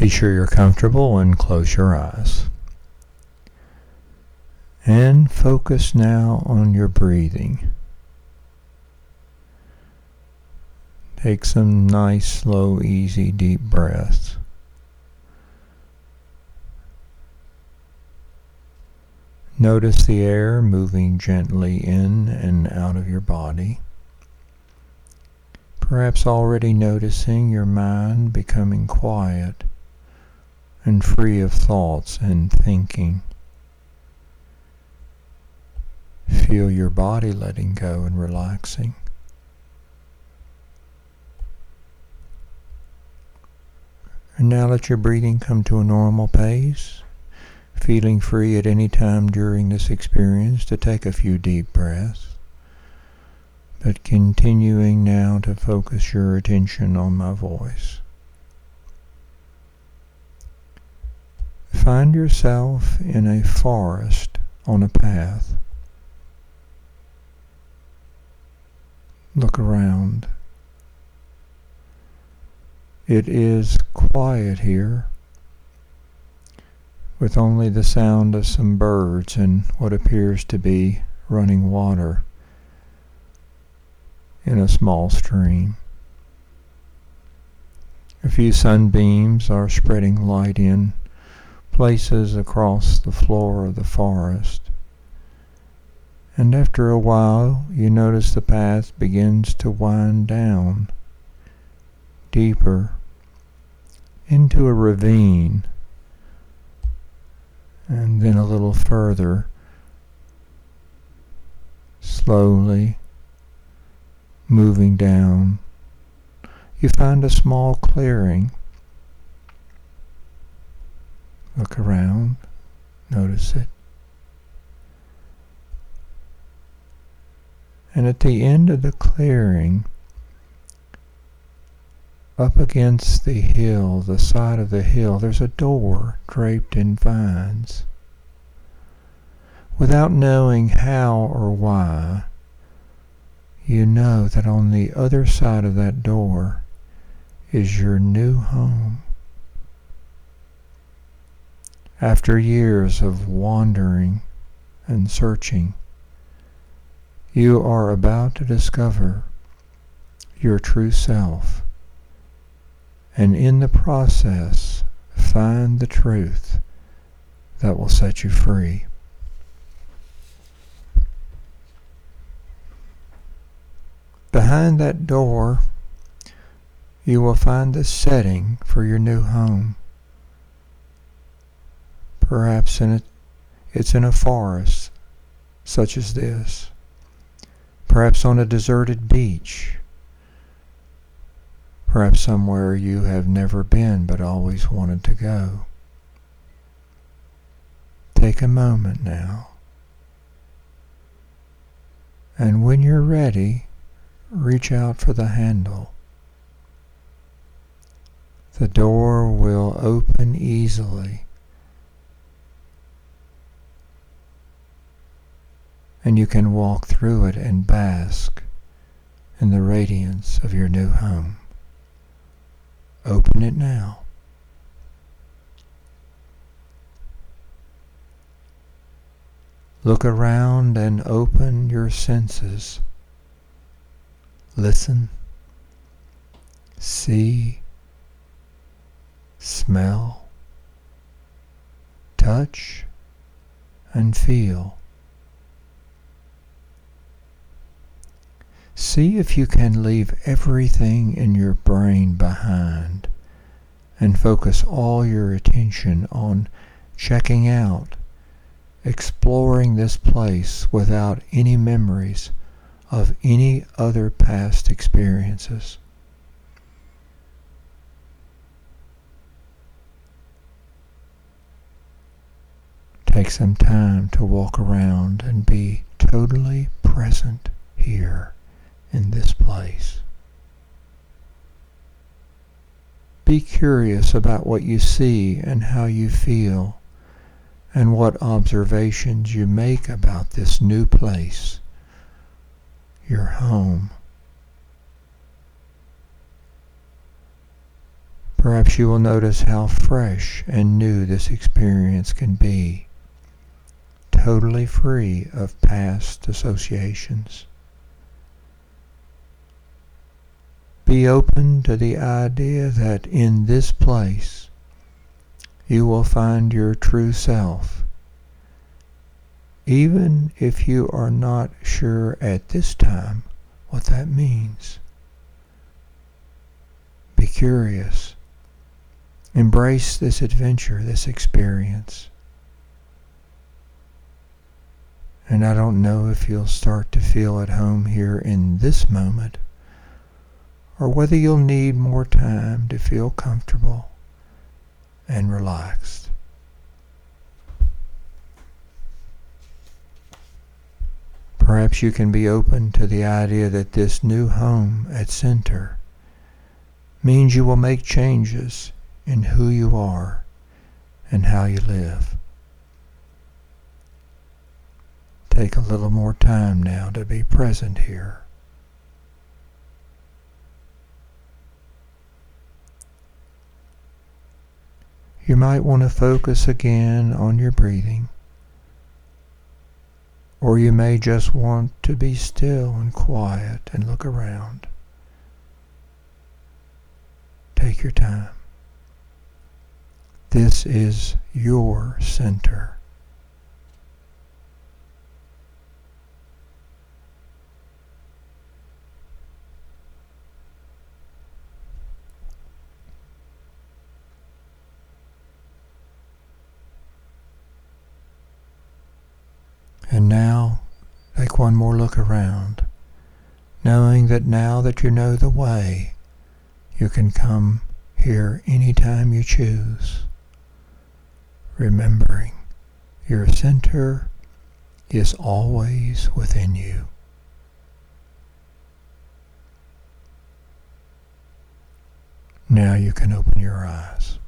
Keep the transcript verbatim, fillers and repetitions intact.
Be sure you're comfortable and close your eyes. And focus now on your breathing. Take some nice, slow, easy, deep breaths. Notice the air moving gently in and out of your body. Perhaps already noticing your mind becoming quiet and free of thoughts and thinking. Feel your body letting go and relaxing. And now let your breathing come to a normal pace, feeling free at any time during this experience to take a few deep breaths, but continuing now to focus your attention on my voice. Find yourself in a forest on a path. Look around. It is quiet here, with only the sound of some birds and what appears to be running water in a small stream. A few sunbeams are spreading light in places across the floor of the forest. And after a while, you notice the path begins to wind down deeper into a ravine, and then a little further, slowly moving down, you find a small clearing. Look around, notice it. And at the end of the clearing, up against the hill, the side of the hill, there's a door draped in vines. Without knowing how or why, you know that on the other side of that door is your new home. After years of wandering and searching, you are about to discover your true self, and in the process, find the truth that will set you free. Behind that door, you will find the setting for your new home. Perhaps in a, it's in a forest such as this. Perhaps on a deserted beach. Perhaps somewhere you have never been but always wanted to go. Take a moment now. And when you're ready, reach out for the handle. The door will open easily, and you can walk through it and bask in the radiance of your new home. Open it now. Look around and open your senses. Listen, see, smell, touch, and feel. See if you can leave everything in your brain behind and focus all your attention on checking out, exploring this place without any memories of any other past experiences. Take some time to walk around and be totally present here in this place. Be curious about what you see and how you feel, and what observations you make about this new place, your home. Perhaps you will notice how fresh and new this experience can be, totally free of past associations. Be open to the idea that in this place you will find your true self, even if you are not sure at this time what that means. Be curious. Embrace this adventure, this experience. And I don't know if you'll start to feel at home here in this moment, or whether you'll need more time to feel comfortable and relaxed. Perhaps you can be open to the idea that this new home at Center means you will make changes in who you are and how you live. Take a little more time now to be present here. You might want to focus again on your breathing, or you may just want to be still and quiet and look around. Take your time. This is your center. And now, take one more look around, knowing that now that you know the way, you can come here anytime you choose. Remembering your center is always within you. Now you can open your eyes.